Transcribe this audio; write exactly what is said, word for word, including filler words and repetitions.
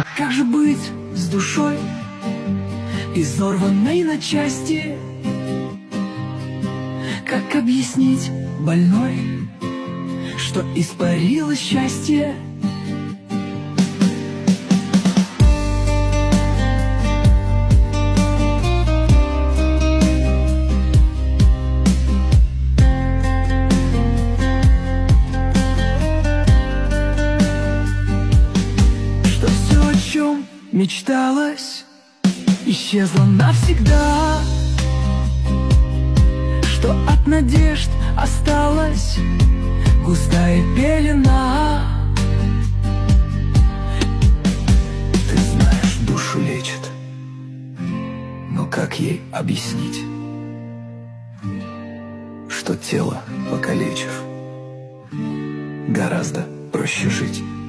Как же быть с душой, изорванной на части? Как объяснить больной, что испарилось счастье? Что все, о чем мечталось, исчезло навсегда, что от надежд осталась густая пелена. Ты знаешь, душу лечит, но как ей объяснить, что тело покалечив, гораздо проще жить?